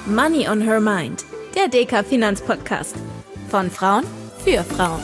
Money on Her Mind, der DK Finanzpodcast. Von Frauen für Frauen.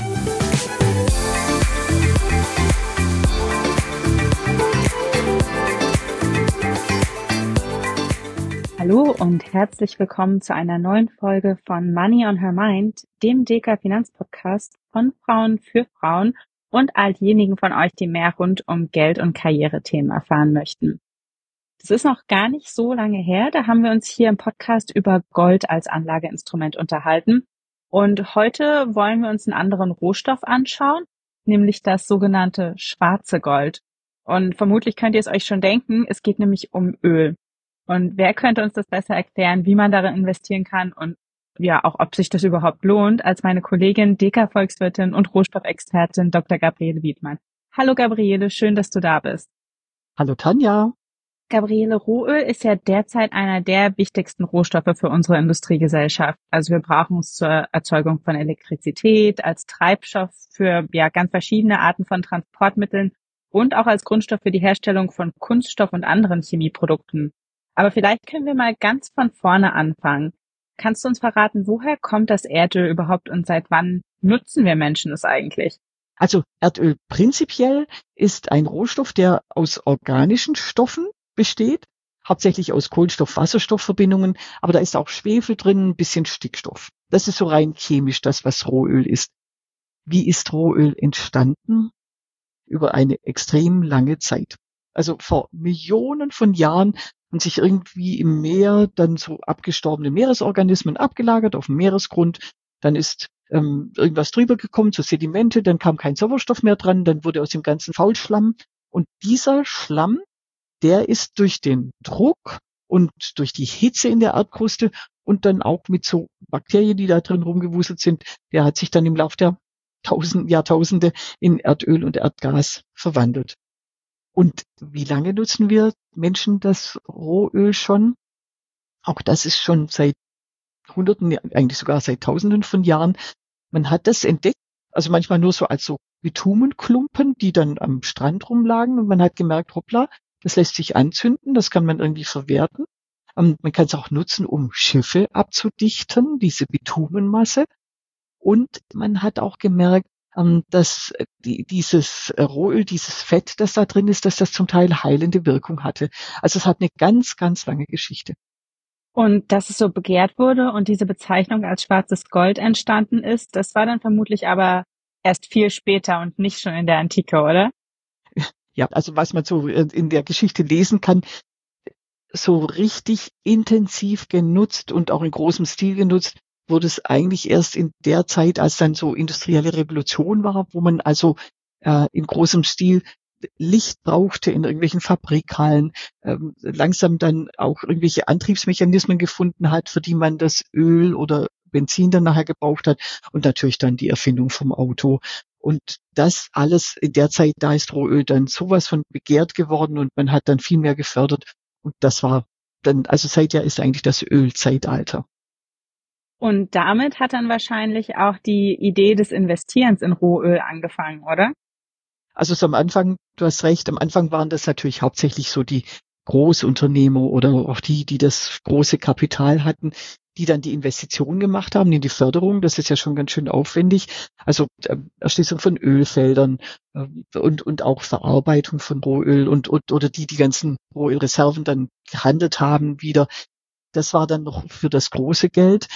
Hallo und herzlich willkommen zu einer neuen Folge von Money on Her Mind, dem DK Finanzpodcast von Frauen für Frauen und all diejenigen von euch, die mehr rund um Geld- und Karrierethemen erfahren möchten. Das ist noch gar nicht so lange her, da haben wir uns hier im Podcast über Gold als Anlageinstrument unterhalten. Und heute wollen wir uns einen anderen Rohstoff anschauen, nämlich das sogenannte schwarze Gold. Und vermutlich könnt ihr es euch schon denken, es geht nämlich um Öl. Und wer könnte uns das besser erklären, wie man darin investieren kann und ja, auch ob sich das überhaupt lohnt, als meine Kollegin, DK-Volkswirtin und Rohstoffexpertin Dr. Gabriele Wiedmann. Hallo Gabriele, schön, dass du da bist. Hallo Tanja. Gabriele, Rohöl ist ja derzeit einer der wichtigsten Rohstoffe für unsere Industriegesellschaft. Also wir brauchen es zur Erzeugung von Elektrizität, als Treibstoff für ja ganz verschiedene Arten von Transportmitteln und auch als Grundstoff für die Herstellung von Kunststoff und anderen Chemieprodukten. Aber vielleicht können wir mal ganz von vorne anfangen. Kannst du uns verraten, woher kommt das Erdöl überhaupt und seit wann nutzen wir Menschen es eigentlich? Also Erdöl prinzipiell ist ein Rohstoff, der aus organischen Stoffen besteht, hauptsächlich aus Kohlenstoff-Wasserstoff-Verbindungen, aber da ist auch Schwefel drin, ein bisschen Stickstoff. Das ist so rein chemisch das, was Rohöl ist. Wie ist Rohöl entstanden? Über eine extrem lange Zeit. Also vor Millionen von Jahren haben sich irgendwie im Meer dann so abgestorbene Meeresorganismen abgelagert auf dem Meeresgrund. Dann ist irgendwas drüber gekommen, so Sedimente, dann kam kein Sauerstoff mehr dran, dann wurde aus dem ganzen Faulschlamm. Und dieser Schlamm, der ist durch den Druck und durch die Hitze in der Erdkruste und dann auch mit so Bakterien, die da drin rumgewuselt sind, der hat sich dann im Laufe der Jahrtausende in Erdöl und Erdgas verwandelt. Und wie lange nutzen wir Menschen das Rohöl schon? Auch das ist schon seit Hunderten, eigentlich sogar seit Tausenden von Jahren. Man hat das entdeckt, also manchmal nur so als so Bitumenklumpen, die dann am Strand rumlagen und man hat gemerkt, hoppla, das lässt sich anzünden, das kann man irgendwie verwerten. Man kann es auch nutzen, um Schiffe abzudichten, diese Bitumenmasse. Und man hat auch gemerkt, dass dieses Rohöl, dieses Fett, das da drin ist, dass das zum Teil heilende Wirkung hatte. Also es hat eine ganz, ganz lange Geschichte. Und dass es so begehrt wurde und diese Bezeichnung als schwarzes Gold entstanden ist, das war dann vermutlich aber erst viel später und nicht schon in der Antike, oder? Ja, also was man so in der Geschichte lesen kann, so richtig intensiv genutzt und auch in großem Stil genutzt, wurde es eigentlich erst in der Zeit, als dann so industrielle Revolution war, wo man also in großem Stil Licht brauchte in irgendwelchen Fabrikhallen, langsam dann auch irgendwelche Antriebsmechanismen gefunden hat, für die man das Öl oder Benzin dann nachher gebraucht hat und natürlich dann die Erfindung vom Auto. Und das alles in der Zeit, da ist Rohöl dann sowas von begehrt geworden und man hat dann viel mehr gefördert. Und das war dann, also seither ist eigentlich das Ölzeitalter. Und damit hat dann wahrscheinlich auch die Idee des Investierens in Rohöl angefangen, oder? Also so am Anfang, du hast recht, am Anfang waren das natürlich hauptsächlich so die Großunternehmer oder auch die das große Kapital hatten, die dann die Investitionen gemacht haben in die Förderung. Das ist ja schon ganz schön aufwendig. Also Erschließung von Ölfeldern und auch Verarbeitung von Rohöl oder die ganzen Rohölreserven dann gehandelt haben wieder. Das war dann noch für das große Geld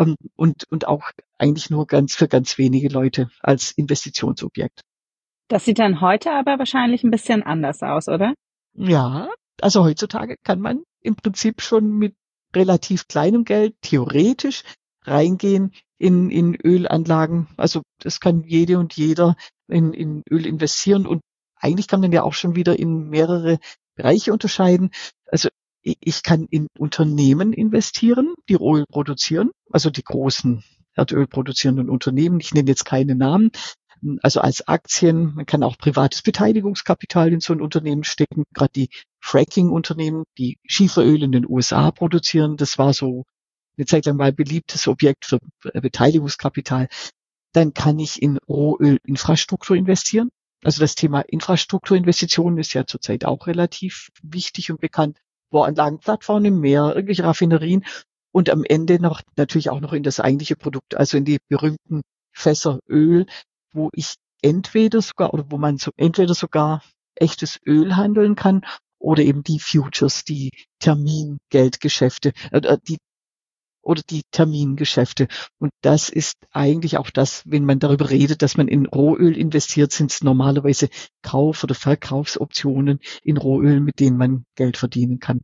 und auch eigentlich nur für ganz wenige Leute als Investitionsobjekt. Das sieht dann heute aber wahrscheinlich ein bisschen anders aus, oder? Ja, also heutzutage kann man im Prinzip schon mit relativ kleinem Geld theoretisch reingehen in Ölanlagen. Also das kann jede und jeder in Öl investieren und eigentlich kann man ja auch schon wieder in mehrere Bereiche unterscheiden. Also ich kann in Unternehmen investieren, die Rohöl produzieren, also die großen Erdöl produzierenden Unternehmen. Ich nenne jetzt keine Namen. Also als Aktien, man kann auch privates Beteiligungskapital in so ein Unternehmen stecken. Gerade die Fracking-Unternehmen, die Schieferöl in den USA produzieren, das war so eine Zeit lang mal beliebtes Objekt für Beteiligungskapital. Dann kann ich in Rohölinfrastruktur investieren. Also das Thema Infrastrukturinvestitionen ist ja zurzeit auch relativ wichtig und bekannt. Bohranlagen, Plattformen im Meer, irgendwelche Raffinerien. und am Ende noch natürlich auch noch in das eigentliche Produkt, also in die berühmten Fässer Öl, wo ich entweder sogar echtes Öl handeln kann oder eben die Futures, die Termingeldgeschäfte, die Termingeschäfte. Und das ist eigentlich auch das, wenn man darüber redet, dass man in Rohöl investiert, sind es normalerweise Kauf- oder Verkaufsoptionen in Rohöl, mit denen man Geld verdienen kann.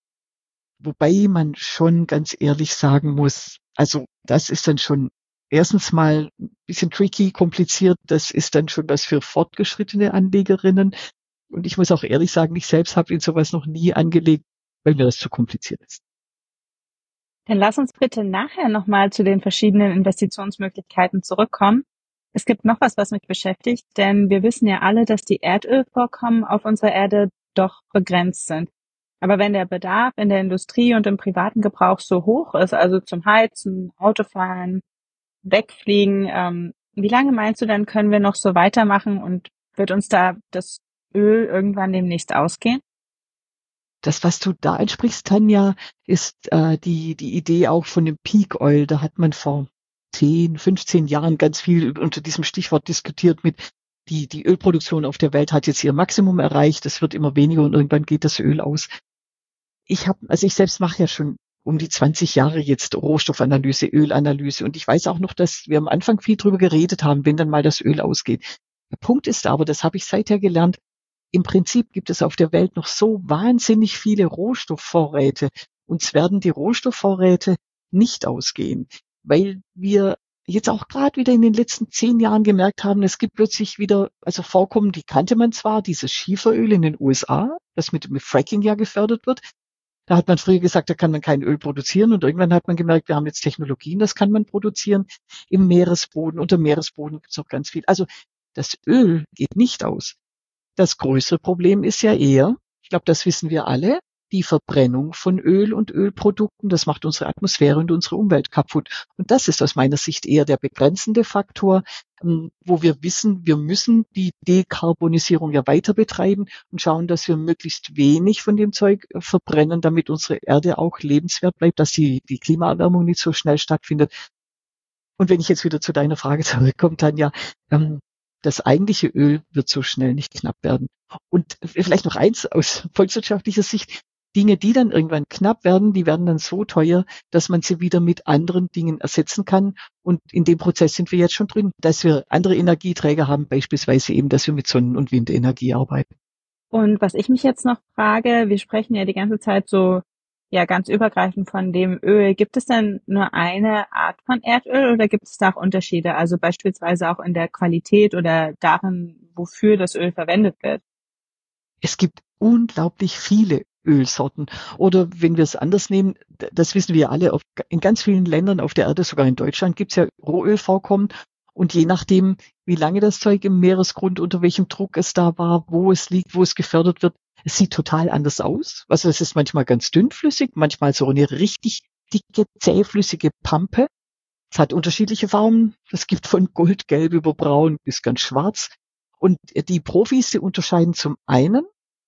Wobei man schon ganz ehrlich sagen muss, also das ist dann schon erstens mal ein bisschen tricky, kompliziert. Das ist dann schon was für fortgeschrittene Anlegerinnen. Und ich muss auch ehrlich sagen, ich selbst habe in sowas noch nie angelegt, weil mir das zu kompliziert ist. Dann lass uns bitte nachher nochmal zu den verschiedenen Investitionsmöglichkeiten zurückkommen. Es gibt noch was mich beschäftigt, denn wir wissen ja alle, dass die Erdölvorkommen auf unserer Erde doch begrenzt sind. Aber wenn der Bedarf in der Industrie und im privaten Gebrauch so hoch ist, also zum Heizen, Autofahren, Wegfliegen, wie lange meinst du, dann können wir noch so weitermachen und wird uns da das Öl irgendwann demnächst ausgehen? Das, was du da ansprichst, Tanja, ist die Idee auch von dem Peak Oil. Da hat man vor 10, 15 Jahren ganz viel unter diesem Stichwort diskutiert mit die Ölproduktion auf der Welt hat jetzt ihr Maximum erreicht, es wird immer weniger und irgendwann geht das Öl aus. Ich selbst mache ja schon um die 20 Jahre jetzt Rohstoffanalyse, Ölanalyse und ich weiß auch noch, dass wir am Anfang viel drüber geredet haben, wenn dann mal das Öl ausgeht. Der Punkt ist aber, das habe ich seither gelernt, im Prinzip gibt es auf der Welt noch so wahnsinnig viele Rohstoffvorräte. Uns werden die Rohstoffvorräte nicht ausgehen, weil wir jetzt auch gerade wieder in den letzten 10 Jahren gemerkt haben, es gibt plötzlich wieder, also Vorkommen, die kannte man zwar, dieses Schieferöl in den USA, das mit Fracking ja gefördert wird. Da hat man früher gesagt, da kann man kein Öl produzieren und irgendwann hat man gemerkt, wir haben jetzt Technologien, das kann man produzieren. Im Meeresboden, unter Meeresboden gibt es noch ganz viel. Also das Öl geht nicht aus. Das größere Problem ist ja eher, ich glaube, das wissen wir alle, die Verbrennung von Öl und Ölprodukten. Das macht unsere Atmosphäre und unsere Umwelt kaputt. Und das ist aus meiner Sicht eher der begrenzende Faktor, wo wir wissen, wir müssen die Dekarbonisierung ja weiter betreiben und schauen, dass wir möglichst wenig von dem Zeug verbrennen, damit unsere Erde auch lebenswert bleibt, dass die Klimaerwärmung nicht so schnell stattfindet. Und wenn ich jetzt wieder zu deiner Frage zurückkomme, Tanja, das eigentliche Öl wird so schnell nicht knapp werden. Und vielleicht noch eins aus volkswirtschaftlicher Sicht. Dinge, die dann irgendwann knapp werden, die werden dann so teuer, dass man sie wieder mit anderen Dingen ersetzen kann. Und in dem Prozess sind wir jetzt schon drin, dass wir andere Energieträger haben, beispielsweise eben, dass wir mit Sonnen- und Windenergie arbeiten. Und was ich mich jetzt noch frage, wir sprechen ja die ganze Zeit so ganz übergreifend von dem Öl. Gibt es denn nur eine Art von Erdöl oder gibt es da auch Unterschiede? Also beispielsweise auch in der Qualität oder darin, wofür das Öl verwendet wird? Es gibt unglaublich viele Ölsorten. Oder wenn wir es anders nehmen, das wissen wir alle, in ganz vielen Ländern auf der Erde, sogar in Deutschland, gibt es ja Rohölvorkommen. Und je nachdem, wie lange das Zeug im Meeresgrund, unter welchem Druck es da war, wo es liegt, wo es gefördert wird, es sieht total anders aus. Also es ist manchmal ganz dünnflüssig, manchmal so eine richtig dicke, zähflüssige Pampe. Es hat unterschiedliche Farben. Es gibt von goldgelb über braun bis ganz schwarz. Und die Profis, die unterscheiden zum einen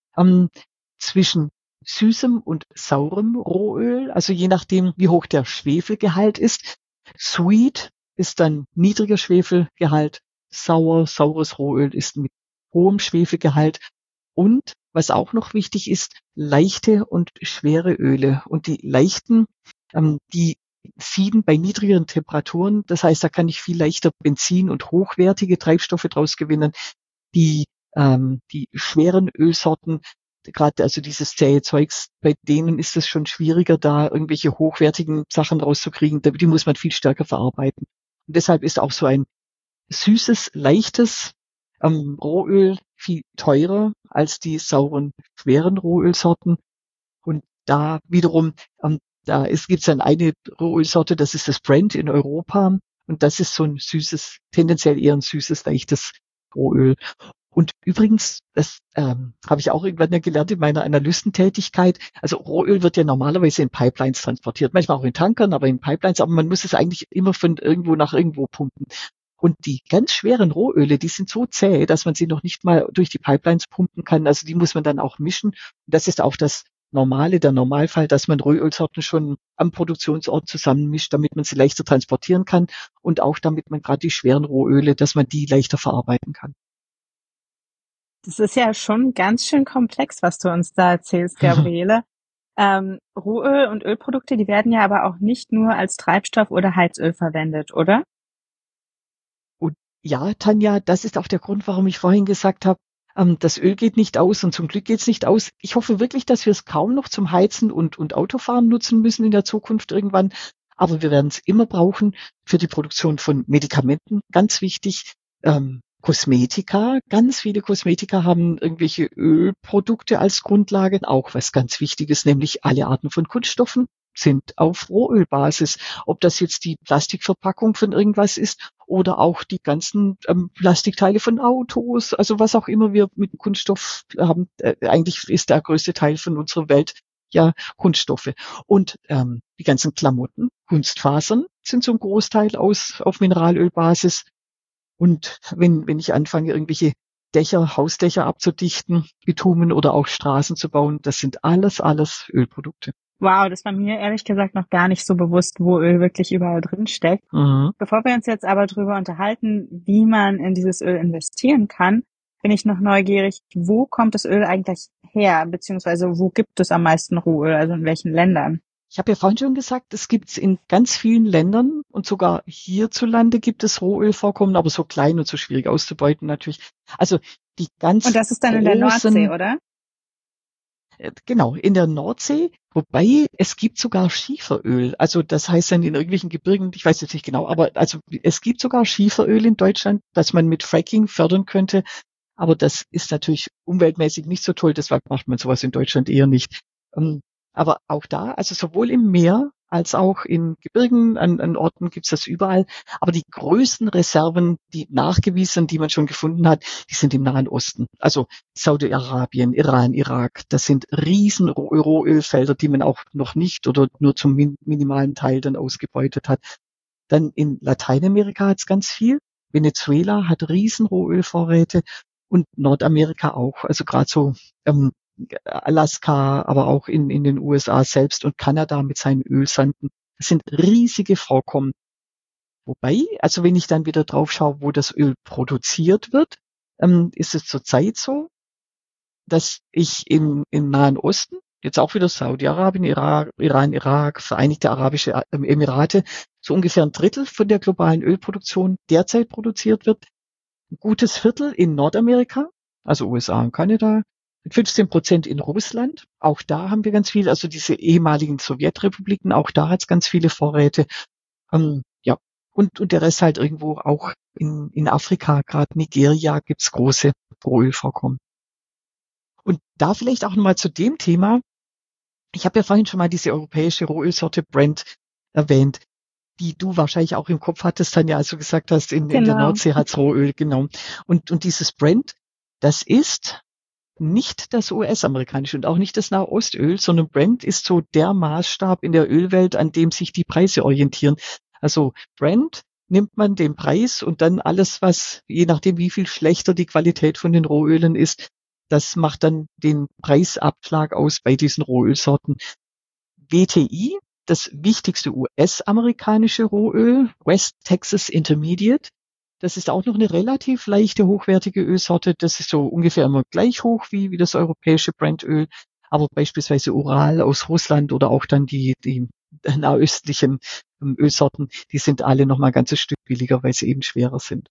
zwischen süßem und saurem Rohöl, also je nachdem, wie hoch der Schwefelgehalt ist. Sweet ist dann niedriger Schwefelgehalt, saures Rohöl ist mit hohem Schwefelgehalt. Und was auch noch wichtig ist, leichte und schwere Öle. Und die leichten, die sieden bei niedrigeren Temperaturen. Das heißt, da kann ich viel leichter Benzin und hochwertige Treibstoffe draus gewinnen. Die schweren Ölsorten, gerade also dieses zähe Zeugs, bei denen ist es schon schwieriger, da irgendwelche hochwertigen Sachen rauszukriegen. Die muss man viel stärker verarbeiten. Und deshalb ist auch so ein süßes, leichtes Rohöl viel teurer als die sauren, schweren Rohölsorten. Und da wiederum, gibt's dann eine Rohölsorte, das ist das Brent in Europa. Und das ist so ein süßes, tendenziell eher ein süßes, leichtes Rohöl. Und übrigens, das habe ich auch irgendwann gelernt in meiner Analystentätigkeit. Also Rohöl wird ja normalerweise in Pipelines transportiert, manchmal auch in Tankern, aber in Pipelines. Aber man muss es eigentlich immer von irgendwo nach irgendwo pumpen. Und die ganz schweren Rohöle, die sind so zäh, dass man sie noch nicht mal durch die Pipelines pumpen kann. Also die muss man dann auch mischen. Und das ist auch das der Normalfall, dass man Rohölsorten schon am Produktionsort zusammenmischt, damit man sie leichter transportieren kann und auch damit man gerade die schweren Rohöle, dass man die leichter verarbeiten kann. Das ist ja schon ganz schön komplex, was du uns da erzählst, Gabriele. Rohöl und Ölprodukte, die werden ja aber auch nicht nur als Treibstoff oder Heizöl verwendet, oder? Und ja, Tanja, das ist auch der Grund, warum ich vorhin gesagt habe, das Öl geht nicht aus und zum Glück geht es nicht aus. Ich hoffe wirklich, dass wir es kaum noch zum Heizen und Autofahren nutzen müssen in der Zukunft irgendwann. Aber wir werden es immer brauchen für die Produktion von Medikamenten, ganz wichtig. Kosmetika, ganz viele Kosmetika haben irgendwelche Ölprodukte als Grundlage. Auch was ganz Wichtiges, nämlich alle Arten von Kunststoffen sind auf Rohölbasis. Ob das jetzt die Plastikverpackung von irgendwas ist oder auch die ganzen Plastikteile von Autos, also was auch immer wir mit Kunststoff haben. Eigentlich ist der größte Teil von unserer Welt ja Kunststoffe. Und die ganzen Klamotten, Kunstfasern sind zum Großteil auf Mineralölbasis. Und wenn ich anfange, irgendwelche Hausdächer abzudichten, Bitumen oder auch Straßen zu bauen, das sind alles Ölprodukte. Wow, das war mir ehrlich gesagt noch gar nicht so bewusst, wo Öl wirklich überall drin steckt. Mhm. Bevor wir uns jetzt aber drüber unterhalten, wie man in dieses Öl investieren kann, bin ich noch neugierig, wo kommt das Öl eigentlich her, beziehungsweise wo gibt es am meisten Rohöl, also in welchen Ländern? Ich habe ja vorhin schon gesagt, es gibt es in ganz vielen Ländern und sogar hierzulande gibt es Rohölvorkommen, aber so klein und so schwierig auszubeuten natürlich. Also die ganz Und das ist dann in der Nordsee, oder? Genau, in der Nordsee, wobei es gibt sogar Schieferöl. Also das heißt dann in irgendwelchen Gebirgen, ich weiß jetzt nicht genau, aber also es gibt sogar Schieferöl in Deutschland, das man mit Fracking fördern könnte. Aber das ist natürlich umweltmäßig nicht so toll, deshalb macht man sowas in Deutschland eher nicht. Aber auch da, also sowohl im Meer als auch in Gebirgen, an Orten gibt's das überall. Aber die größten Reserven, die nachgewiesen, die man schon gefunden hat, die sind im Nahen Osten. Also Saudi-Arabien, Iran, Irak. Das sind riesen Rohölfelder, die man auch noch nicht oder nur zum minimalen Teil dann ausgebeutet hat. Dann in Lateinamerika hat's ganz viel. Venezuela hat riesen Rohölvorräte und Nordamerika auch. Also gerade so Alaska, aber auch in den USA selbst und Kanada mit seinen Ölsanden. Das sind riesige Vorkommen. Wobei, also wenn ich dann wieder drauf schaue, wo das Öl produziert wird, ist es zurzeit so, dass ich im Nahen Osten, jetzt auch wieder Saudi-Arabien, Iran, Irak, Vereinigte Arabische Emirate, so ungefähr ein Drittel von der globalen Ölproduktion derzeit produziert wird. Ein gutes Viertel in Nordamerika, also USA und Kanada, mit 15% in Russland. Auch da haben wir ganz viel, also diese ehemaligen Sowjetrepubliken, auch da hat es ganz viele Vorräte. Ja, und der Rest halt irgendwo auch in Afrika, gerade Nigeria, gibt's große Rohölvorkommen. Und da vielleicht auch nochmal zu dem Thema. Ich habe ja vorhin schon mal diese europäische Rohölsorte Brent erwähnt, die du wahrscheinlich auch im Kopf hattest, Tanja, als du gesagt hast, in der Nordsee hat's Rohöl, genau. Und dieses Brent, das ist nicht das US-amerikanische und auch nicht das Nahostöl, sondern Brent ist so der Maßstab in der Ölwelt, an dem sich die Preise orientieren. Also Brent nimmt man den Preis und dann alles, was, je nachdem wie viel schlechter die Qualität von den Rohölen ist, das macht dann den Preisabschlag aus bei diesen Rohölsorten. WTI, das wichtigste US-amerikanische Rohöl, West Texas Intermediate, das ist auch noch eine relativ leichte, hochwertige Ölsorte. Das ist so ungefähr immer gleich hoch wie das europäische Brentöl. Aber beispielsweise Ural aus Russland oder auch dann die nahöstlichen Ölsorten, die sind alle noch mal ein ganzes Stück billiger, weil sie eben schwerer sind.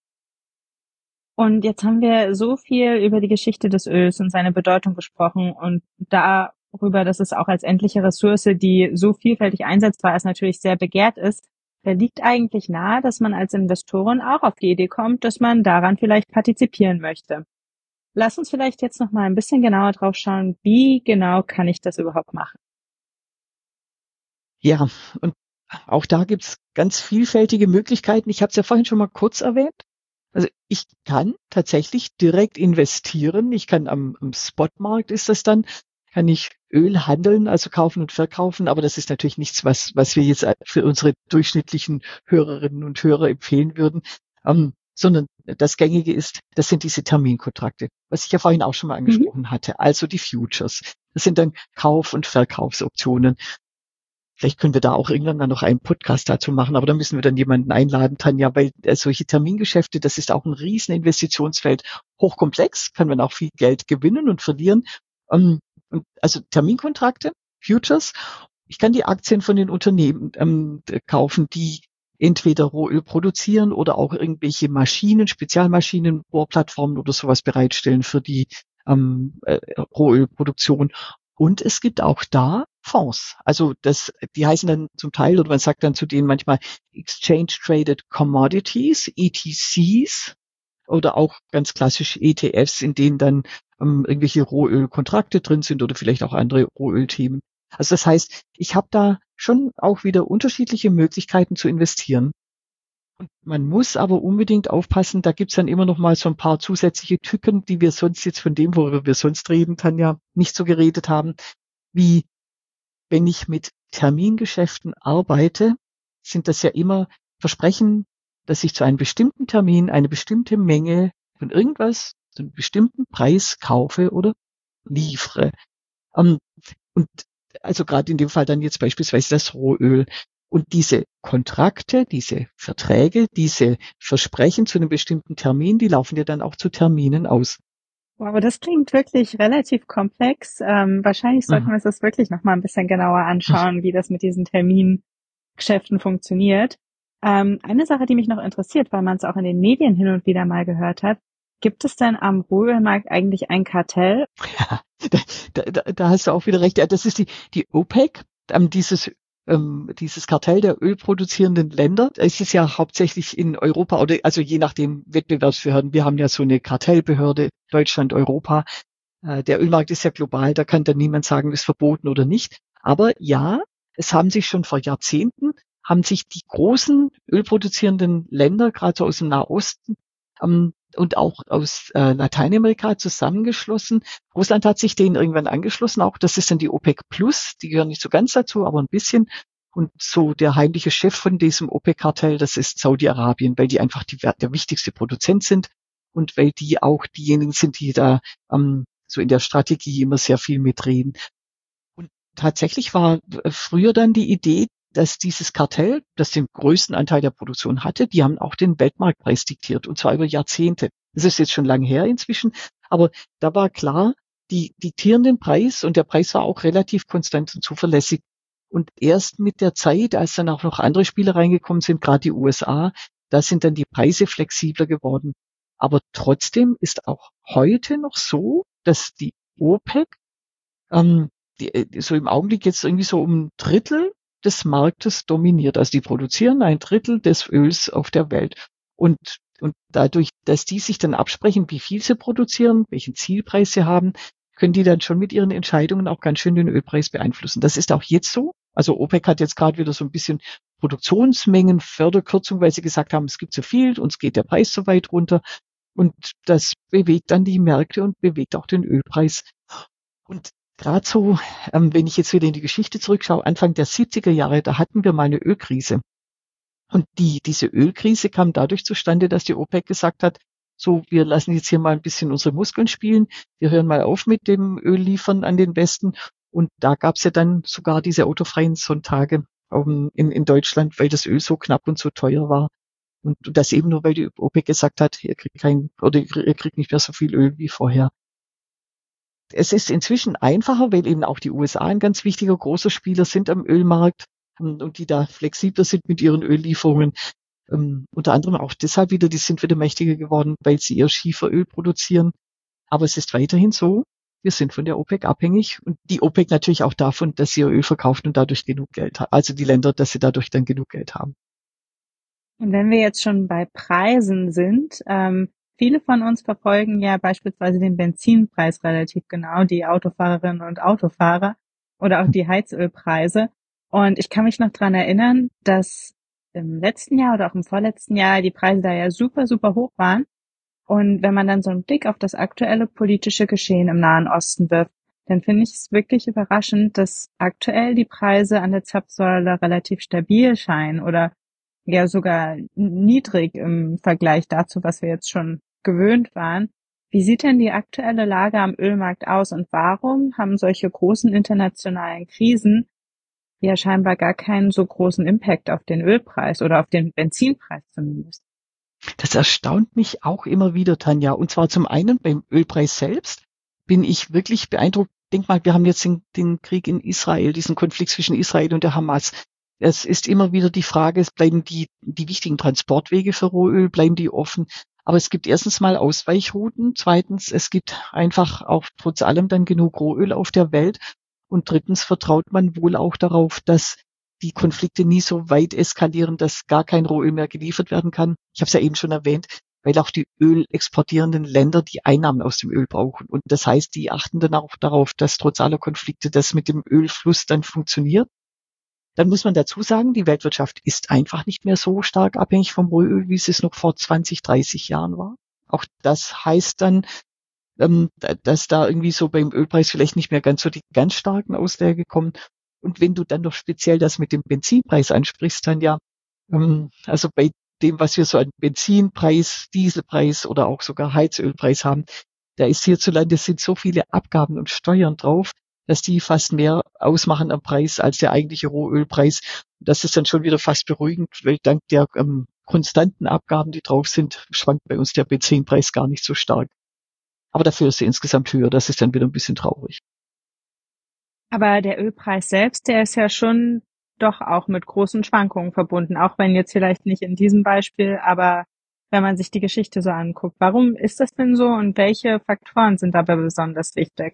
Und jetzt haben wir so viel über die Geschichte des Öls und seine Bedeutung gesprochen und darüber, dass es auch als endliche Ressource, die so vielfältig einsetzbar ist, natürlich sehr begehrt ist. Da liegt eigentlich nahe, dass man als Investorin auch auf die Idee kommt, dass man daran vielleicht partizipieren möchte. Lass uns vielleicht jetzt noch mal ein bisschen genauer drauf schauen, wie genau kann ich das überhaupt machen? Ja, und auch da gibt's ganz vielfältige Möglichkeiten. Ich habe es ja vorhin schon mal kurz erwähnt. Also ich kann tatsächlich direkt investieren. Ich kann am Spotmarkt ist das dann, kann ich Öl handeln, also kaufen und verkaufen. Aber das ist natürlich nichts, was wir jetzt für unsere durchschnittlichen Hörerinnen und Hörer empfehlen würden. Sondern das Gängige ist, das sind diese Terminkontrakte, was ich ja vorhin auch schon mal angesprochen hatte. Also die Futures. Das sind dann Kauf- und Verkaufsoptionen. Vielleicht können wir da auch irgendwann mal noch einen Podcast dazu machen, aber da müssen wir dann jemanden einladen, Tanja, weil solche Termingeschäfte, das ist auch ein riesen Investitionsfeld, hochkomplex, kann man auch viel Geld gewinnen und verlieren. Und also Terminkontrakte, Futures. Ich kann die Aktien von den Unternehmen kaufen, die entweder Rohöl produzieren oder auch irgendwelche Maschinen, Spezialmaschinen, Bohrplattformen oder sowas bereitstellen für die Rohölproduktion. Und es gibt auch da Fonds. Also die heißen dann zum Teil, oder man sagt dann zu denen manchmal Exchange Traded Commodities, ETCs, oder auch ganz klassisch ETFs, in denen dann irgendwelche Rohölkontrakte drin sind oder vielleicht auch andere Rohölthemen. Also das heißt, ich habe da schon auch wieder unterschiedliche Möglichkeiten zu investieren. Und man muss aber unbedingt aufpassen, da gibt's dann immer noch mal so ein paar zusätzliche Tücken, die wir sonst jetzt von dem, worüber wir sonst reden, Tanja, nicht so geredet haben, wie wenn ich mit Termingeschäften arbeite, sind das ja immer Versprechen, dass ich zu einem bestimmten Termin eine bestimmte Menge von irgendwas zu einem bestimmten Preis kaufe oder liefere. Und also gerade in dem Fall dann jetzt beispielsweise das Rohöl. Und diese Kontrakte, diese Verträge, diese Versprechen zu einem bestimmten Termin, die laufen ja dann auch zu Terminen aus. Wow, das klingt wirklich relativ komplex. Wahrscheinlich sollten Mhm. wir uns das wirklich noch mal ein bisschen genauer anschauen, wie das mit diesen Termingeschäften funktioniert. Eine Sache, die mich noch interessiert, weil man es auch in den Medien hin und wieder mal gehört hat, gibt es denn am Rohölmarkt eigentlich ein Kartell? Ja, da hast du auch wieder recht. Ja, das ist die OPEC, dieses Kartell der ölproduzierenden Länder. Es ist ja hauptsächlich in Europa oder also je nachdem Wettbewerbsbehörden. Wir haben ja so eine Kartellbehörde, Deutschland, Europa. Der Ölmarkt ist ja global, da kann dann niemand sagen, ist verboten oder nicht. Aber ja, es haben sich schon vor Jahrzehnten, haben sich die großen ölproduzierenden Länder, gerade so aus dem Nahosten, und auch aus Lateinamerika zusammengeschlossen. Russland hat sich denen irgendwann angeschlossen, auch das ist dann die OPEC Plus, die gehören nicht so ganz dazu, aber ein bisschen. Und so der heimliche Chef von diesem OPEC-Kartell, das ist Saudi-Arabien, weil die einfach der wichtigste Produzent sind und weil die auch diejenigen sind, die da so in der Strategie immer sehr viel mitreden. Und tatsächlich war früher dann die Idee, dass dieses Kartell, das den größten Anteil der Produktion hatte, die haben auch den Weltmarktpreis diktiert, und zwar über Jahrzehnte. Das ist jetzt schon lange her inzwischen, aber da war klar, die diktieren den Preis und der Preis war auch relativ konstant und zuverlässig. Und erst mit der Zeit, als dann auch noch andere Spieler reingekommen sind, gerade die USA, da sind dann die Preise flexibler geworden. Aber trotzdem ist auch heute noch so, dass die OPEC ähm, so im Augenblick jetzt irgendwie so um ein Drittel des Marktes dominiert. Also die produzieren ein Drittel des Öls auf der Welt. Und dadurch, dass die sich dann absprechen, wie viel sie produzieren, welchen Zielpreis sie haben, können die dann schon mit ihren Entscheidungen auch ganz schön den Ölpreis beeinflussen. Das ist auch jetzt so. Also OPEC hat jetzt gerade wieder so ein bisschen Produktionsmengen, Förderkürzung, weil sie gesagt haben, es gibt zu viel, uns geht der Preis so weit runter. Und das bewegt dann die Märkte und bewegt auch den Ölpreis. Und gerade so, wenn ich jetzt wieder in die Geschichte zurückschaue, Anfang der 70er Jahre, da hatten wir mal eine Ölkrise. Und diese Ölkrise kam dadurch zustande, dass die OPEC gesagt hat, so, wir lassen jetzt hier mal ein bisschen unsere Muskeln spielen, wir hören mal auf mit dem Ölliefern an den Westen. Und da gab es ja dann sogar diese autofreien Sonntage in Deutschland, weil das Öl so knapp und so teuer war. Und das eben nur, weil die OPEC gesagt hat, ihr kriegt nicht mehr so viel Öl wie vorher. Es ist inzwischen einfacher, weil eben auch die USA ein ganz wichtiger großer Spieler sind am Ölmarkt und die da flexibler sind mit ihren Öllieferungen. Unter anderem auch deshalb wieder, die sind wieder mächtiger geworden, weil sie ihr Schieferöl produzieren. Aber es ist weiterhin so, wir sind von der OPEC abhängig und die OPEC natürlich auch davon, dass sie ihr Öl verkaufen und dadurch genug Geld haben. Also die Länder, dass sie dadurch dann genug Geld haben. Und wenn wir jetzt schon bei Preisen sind, viele von uns verfolgen ja beispielsweise den Benzinpreis relativ genau, die Autofahrerinnen und Autofahrer oder auch die Heizölpreise. Und ich kann mich noch dran erinnern, dass im letzten Jahr oder auch im vorletzten Jahr die Preise da ja super, super hoch waren. Und wenn man dann so einen Blick auf das aktuelle politische Geschehen im Nahen Osten wirft, dann finde ich es wirklich überraschend, dass aktuell die Preise an der Zapfsäule relativ stabil scheinen oder ja sogar niedrig im Vergleich dazu, was wir jetzt schon gewöhnt waren. Wie sieht denn die aktuelle Lage am Ölmarkt aus und warum haben solche großen internationalen Krisen ja scheinbar gar keinen so großen Impact auf den Ölpreis oder auf den Benzinpreis zumindest? Das erstaunt mich auch immer wieder, Tanja. Und zwar zum einen beim Ölpreis selbst bin ich wirklich beeindruckt. Denk mal, wir haben jetzt den Krieg in Israel, diesen Konflikt zwischen Israel und der Hamas. Es ist immer wieder die Frage, es bleiben die wichtigen Transportwege für Rohöl, bleiben die offen? Aber es gibt erstens mal Ausweichrouten. Zweitens, es gibt einfach auch trotz allem dann genug Rohöl auf der Welt. Und drittens vertraut man wohl auch darauf, dass die Konflikte nie so weit eskalieren, dass gar kein Rohöl mehr geliefert werden kann. Ich habe es ja eben schon erwähnt, weil auch die ölexportierenden Länder die Einnahmen aus dem Öl brauchen. Und das heißt, die achten dann auch darauf, dass trotz aller Konflikte das mit dem Ölfluss dann funktioniert. Dann muss man dazu sagen, die Weltwirtschaft ist einfach nicht mehr so stark abhängig vom Rohöl, wie es noch vor 20, 30 Jahren war. Auch das heißt dann, dass da irgendwie so beim Ölpreis vielleicht nicht mehr ganz so die ganz starken Ausschläge kommen. Und wenn du dann noch speziell das mit dem Benzinpreis ansprichst, dann ja, also bei dem, was wir so an Benzinpreis, Dieselpreis oder auch sogar Heizölpreis haben, da ist hierzulande sind so viele Abgaben und Steuern drauf, dass die fast mehr ausmachen am Preis als der eigentliche Rohölpreis. Das ist dann schon wieder fast beruhigend, weil dank der konstanten Abgaben, die drauf sind, schwankt bei uns der Benzinpreis gar nicht so stark. Aber dafür ist er insgesamt höher. Das ist dann wieder ein bisschen traurig. Aber der Ölpreis selbst, der ist ja schon doch auch mit großen Schwankungen verbunden, auch wenn jetzt vielleicht nicht in diesem Beispiel, aber wenn man sich die Geschichte so anguckt. Warum ist das denn so und welche Faktoren sind dabei besonders wichtig?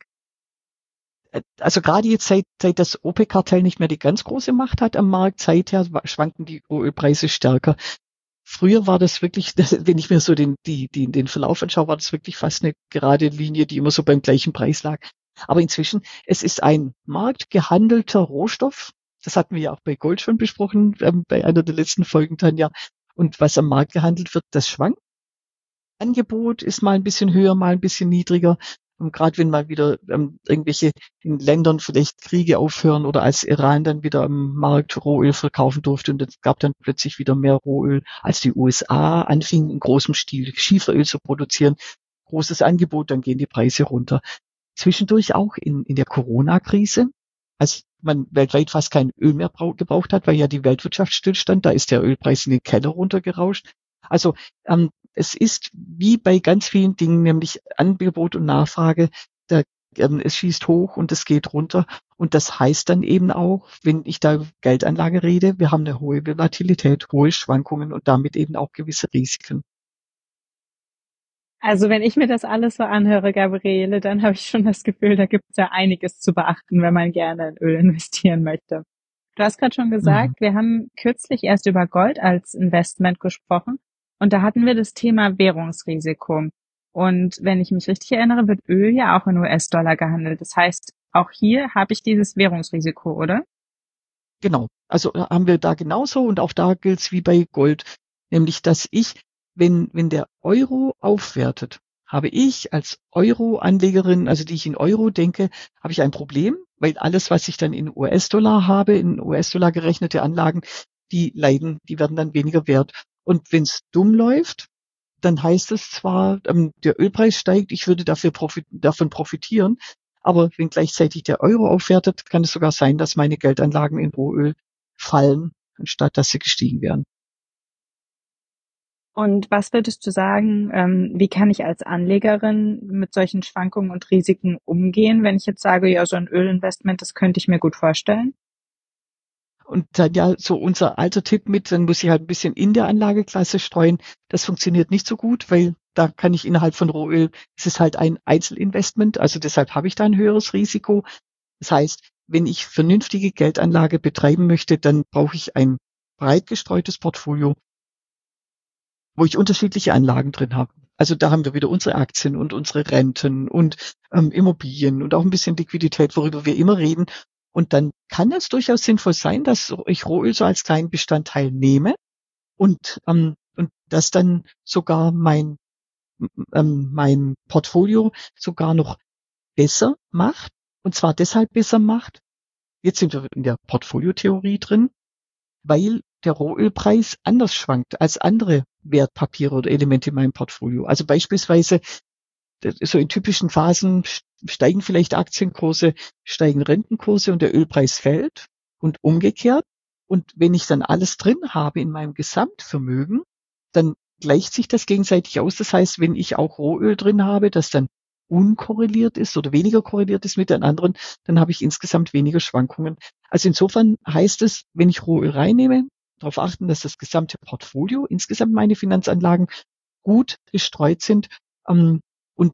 Also gerade jetzt, seit das OPEC-Kartell nicht mehr die ganz große Macht hat am Markt, seither schwanken die Ölpreise stärker. Früher war das wirklich, wenn ich mir so den Verlauf anschaue, war das wirklich fast eine gerade Linie, die immer so beim gleichen Preis lag. Aber inzwischen, es ist ein marktgehandelter Rohstoff. Das hatten wir ja auch bei Gold schon besprochen, bei einer der letzten Folgen, Tanja. Und was am Markt gehandelt wird, das schwankt. Angebot ist mal ein bisschen höher, mal ein bisschen niedriger. Und gerade wenn mal wieder irgendwelche in Ländern vielleicht Kriege aufhören oder als Iran dann wieder am Markt Rohöl verkaufen durfte und es gab dann plötzlich wieder mehr Rohöl, als die USA anfingen in großem Stil Schieferöl zu produzieren. Großes Angebot, dann gehen die Preise runter. Zwischendurch auch in der Corona-Krise, als man weltweit fast kein Öl mehr gebraucht hat, weil ja die Weltwirtschaft stillstand, da ist der Ölpreis in den Keller runtergerauscht. Also es ist wie bei ganz vielen Dingen, nämlich Angebot und Nachfrage, es schießt hoch und es geht runter. Und das heißt dann eben auch, wenn ich da über Geldanlage rede, wir haben eine hohe Volatilität, hohe Schwankungen und damit eben auch gewisse Risiken. Also wenn ich mir das alles so anhöre, Gabriele, dann habe ich schon das Gefühl, da gibt es ja einiges zu beachten, wenn man gerne in Öl investieren möchte. Du hast gerade schon gesagt, wir haben kürzlich erst über Gold als Investment gesprochen und da hatten wir das Thema Währungsrisiko. Und wenn ich mich richtig erinnere, wird Öl ja auch in US-Dollar gehandelt. Das heißt, auch hier habe ich dieses Währungsrisiko, oder? Genau. Also haben wir da genauso und auch da gilt es wie bei Gold, nämlich dass ich, wenn der Euro aufwertet, habe ich als Euro-Anlegerin, also die ich in Euro denke, habe ich ein Problem, weil alles, was ich dann in US-Dollar habe, in US-Dollar gerechnete Anlagen, die werden dann weniger wert. Und wenn es dumm läuft, dann heißt es zwar, der Ölpreis steigt, ich würde davon profitieren, aber wenn gleichzeitig der Euro aufwertet, kann es sogar sein, dass meine Geldanlagen in Rohöl fallen, anstatt dass sie gestiegen wären. Und was würdest du sagen, wie kann ich als Anlegerin mit solchen Schwankungen und Risiken umgehen, wenn ich jetzt sage, ja, so ein Ölinvestment, das könnte ich mir gut vorstellen? Und dann ja so unser alter Tipp mit, dann muss ich halt ein bisschen in der Anlageklasse streuen. Das funktioniert nicht so gut, weil da kann ich innerhalb von Rohöl, es ist halt ein Einzelinvestment, also deshalb habe ich da ein höheres Risiko. Das heißt, wenn ich vernünftige Geldanlage betreiben möchte, dann brauche ich ein breit gestreutes Portfolio, wo ich unterschiedliche Anlagen drin habe. Also da haben wir wieder unsere Aktien und unsere Renten und Immobilien und auch ein bisschen Liquidität, worüber wir immer reden. Und dann kann es durchaus sinnvoll sein, dass ich Rohöl so als kleinen Bestandteil nehme und das dann sogar mein Portfolio sogar noch besser macht. Und zwar deshalb besser macht. Jetzt sind wir in der Portfoliotheorie drin, weil der Rohölpreis anders schwankt als andere Wertpapiere oder Elemente in meinem Portfolio. Also beispielsweise so in typischen Phasen steigen vielleicht Aktienkurse, steigen Rentenkurse und der Ölpreis fällt und umgekehrt. Und wenn ich dann alles drin habe in meinem Gesamtvermögen, dann gleicht sich das gegenseitig aus. Das heißt, wenn ich auch Rohöl drin habe, das dann unkorreliert ist oder weniger korreliert ist mit den anderen, dann habe ich insgesamt weniger Schwankungen. Also insofern heißt es, wenn ich Rohöl reinnehme, darauf achten, dass das gesamte Portfolio, insgesamt meine Finanzanlagen gut gestreut sind, und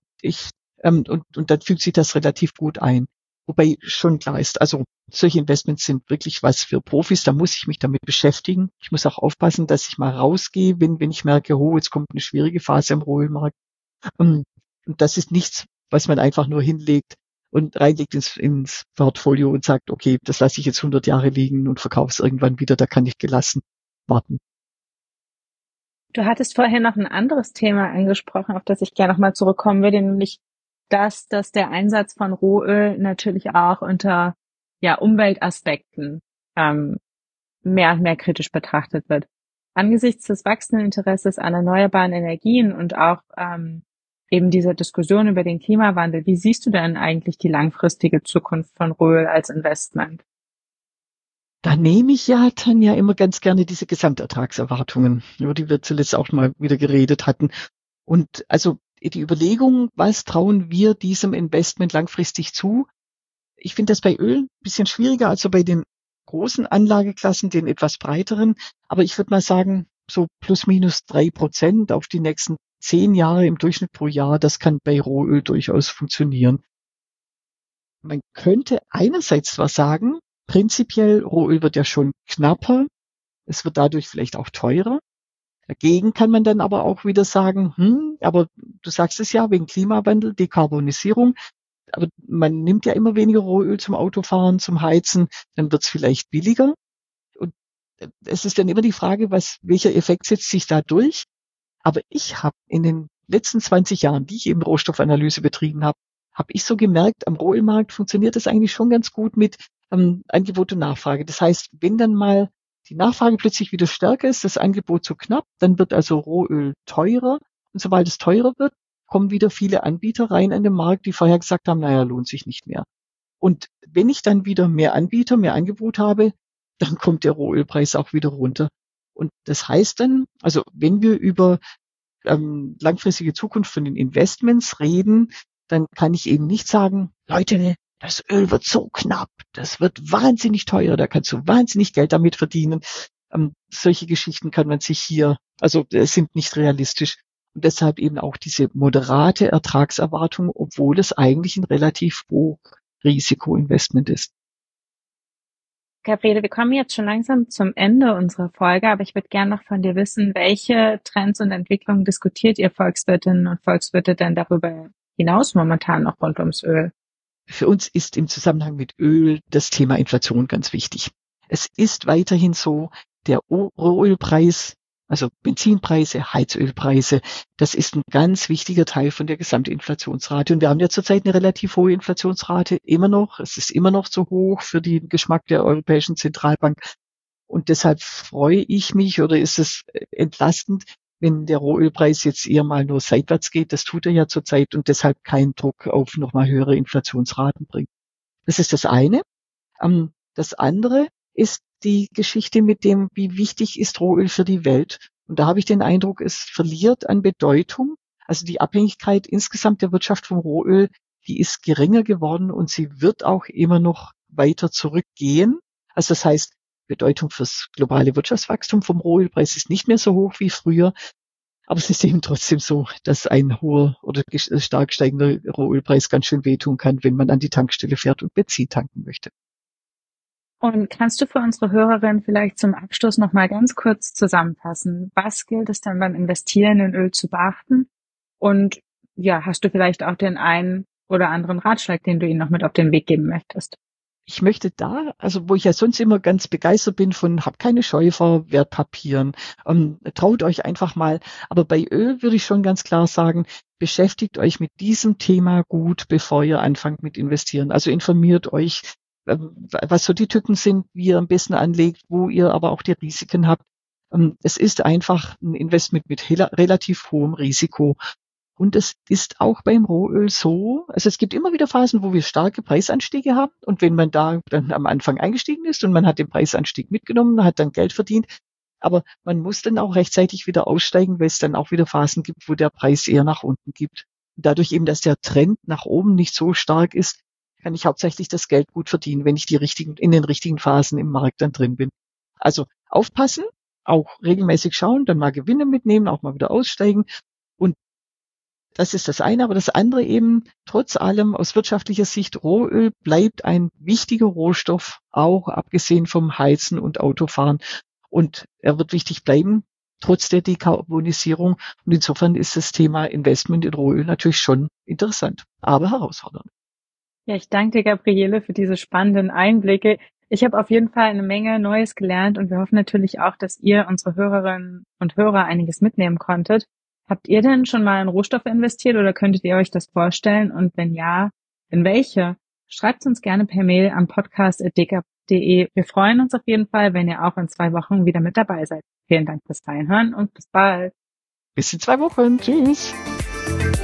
dann fügt sich das relativ gut ein. Wobei schon klar ist, also solche Investments sind wirklich was für Profis, da muss ich mich damit beschäftigen. Ich muss auch aufpassen, dass ich mal rausgehe, wenn ich merke, jetzt kommt eine schwierige Phase am Rohölmarkt. Und das ist nichts, was man einfach nur hinlegt und reinlegt ins Portfolio und sagt, okay, das lasse ich jetzt 100 Jahre liegen und verkaufe es irgendwann wieder, da kann ich gelassen warten. Du hattest vorher noch ein anderes Thema angesprochen, auf das ich gerne nochmal zurückkommen würde, nämlich dass der Einsatz von Rohöl natürlich auch unter Umweltaspekten mehr und mehr kritisch betrachtet wird. Angesichts des wachsenden Interesses an erneuerbaren Energien und auch eben dieser Diskussion über den Klimawandel, wie siehst du denn eigentlich die langfristige Zukunft von Rohöl als Investment? Da nehme ich ja, Tanja, immer ganz gerne diese Gesamtertragserwartungen, über die wir zuletzt auch mal wieder geredet hatten. Und also die Überlegung, was trauen wir diesem Investment langfristig zu? Ich finde das bei Öl ein bisschen schwieriger als so bei den großen Anlageklassen, den etwas breiteren. Aber ich würde mal sagen, so plus minus 3% auf die nächsten 10 Jahre im Durchschnitt pro Jahr, das kann bei Rohöl durchaus funktionieren. Man könnte einerseits zwar sagen, prinzipiell Rohöl wird ja schon knapper, es wird dadurch vielleicht auch teurer. Dagegen kann man dann aber auch wieder sagen, aber du sagst es ja, wegen Klimawandel, Dekarbonisierung, aber man nimmt ja immer weniger Rohöl zum Autofahren, zum Heizen, dann wird es vielleicht billiger. Und es ist dann immer die Frage, welcher Effekt setzt sich da durch? Aber ich habe in den letzten 20 Jahren, die ich eben Rohstoffanalyse betrieben habe ich so gemerkt, am Rohölmarkt funktioniert das eigentlich schon ganz gut mit Angebot und Nachfrage. Das heißt, wenn dann mal die Nachfrage plötzlich wieder stärker ist, das Angebot zu knapp, dann wird also Rohöl teurer. Und sobald es teurer wird, kommen wieder viele Anbieter rein an den Markt, die vorher gesagt haben, lohnt sich nicht mehr. Und wenn ich dann wieder mehr Anbieter, mehr Angebot habe, dann kommt der Rohölpreis auch wieder runter. Und das heißt dann, also wenn wir über langfristige Zukunft von den Investments reden, dann kann ich eben nicht sagen, Leute, das Öl wird so knapp, das wird wahnsinnig teuer, da kannst du wahnsinnig Geld damit verdienen. Solche Geschichten kann man sich hier, also sind nicht realistisch. Und deshalb eben auch diese moderate Ertragserwartung, obwohl es eigentlich ein relativ Hochrisikoinvestment ist. Gabriele, wir kommen jetzt schon langsam zum Ende unserer Folge, aber ich würde gerne noch von dir wissen, welche Trends und Entwicklungen diskutiert ihr Volkswirtinnen und Volkswirte denn darüber hinaus momentan noch rund ums Öl? Für uns ist im Zusammenhang mit Öl das Thema Inflation ganz wichtig. Es ist weiterhin so, der Rohölpreis, also Benzinpreise, Heizölpreise, das ist ein ganz wichtiger Teil von der Gesamtinflationsrate. Und wir haben ja zurzeit eine relativ hohe Inflationsrate immer noch. Es ist immer noch zu hoch für den Geschmack der Europäischen Zentralbank. Und deshalb freue ich mich oder ist es entlastend, wenn der Rohölpreis jetzt eher mal nur seitwärts geht. Das tut er ja zurzeit und deshalb keinen Druck auf nochmal höhere Inflationsraten bringt. Das ist das eine. Das andere ist die Geschichte mit dem, wie wichtig ist Rohöl für die Welt. Und da habe ich den Eindruck, es verliert an Bedeutung. Also die Abhängigkeit insgesamt der Wirtschaft vom Rohöl, die ist geringer geworden und sie wird auch immer noch weiter zurückgehen. Also das heißt, Bedeutung fürs globale Wirtschaftswachstum vom Rohölpreis ist nicht mehr so hoch wie früher. Aber es ist eben trotzdem so, dass ein hoher oder stark steigender Rohölpreis ganz schön wehtun kann, wenn man an die Tankstelle fährt und Benzin tanken möchte. Und kannst du für unsere Hörerinnen vielleicht zum Abschluss noch mal ganz kurz zusammenfassen? Was gilt es dann beim Investieren in Öl zu beachten? Und hast du vielleicht auch den einen oder anderen Ratschlag, den du ihnen noch mit auf den Weg geben möchtest? Ich möchte da, also wo ich ja sonst immer ganz begeistert bin von, habt keine Scheu vor Wertpapieren, traut euch einfach mal. Aber bei Öl würde ich schon ganz klar sagen, beschäftigt euch mit diesem Thema gut, bevor ihr anfangt mit investieren. Also informiert euch, was so die Tücken sind, wie ihr am besten anlegt, wo ihr aber auch die Risiken habt. Es ist einfach ein Investment mit relativ hohem Risiko. Und es ist auch beim Rohöl so, also es gibt immer wieder Phasen, wo wir starke Preisanstiege haben. Und wenn man da dann am Anfang eingestiegen ist und man hat den Preisanstieg mitgenommen, hat dann Geld verdient, aber man muss dann auch rechtzeitig wieder aussteigen, weil es dann auch wieder Phasen gibt, wo der Preis eher nach unten gibt. Und dadurch eben, dass der Trend nach oben nicht so stark ist, kann ich hauptsächlich das Geld gut verdienen, wenn ich in den richtigen Phasen im Markt dann drin bin. Also aufpassen, auch regelmäßig schauen, dann mal Gewinne mitnehmen, auch mal wieder aussteigen. Und das ist das eine, aber das andere eben, trotz allem aus wirtschaftlicher Sicht, Rohöl bleibt ein wichtiger Rohstoff, auch abgesehen vom Heizen und Autofahren. Und er wird wichtig bleiben, trotz der Dekarbonisierung. Und insofern ist das Thema Investment in Rohöl natürlich schon interessant, aber herausfordernd. Ja, ich danke dir, Gabriele, für diese spannenden Einblicke. Ich habe auf jeden Fall eine Menge Neues gelernt und wir hoffen natürlich auch, dass ihr, unsere Hörerinnen und Hörer, einiges mitnehmen konntet. Habt ihr denn schon mal in Rohstoffe investiert oder könntet ihr euch das vorstellen? Und wenn ja, in welche? Schreibt uns gerne per Mail am podcast@deka.de. Wir freuen uns auf jeden Fall, wenn ihr auch in 2 Wochen wieder mit dabei seid. Vielen Dank fürs Reinhören und bis bald. Bis in 2 Wochen. Tschüss.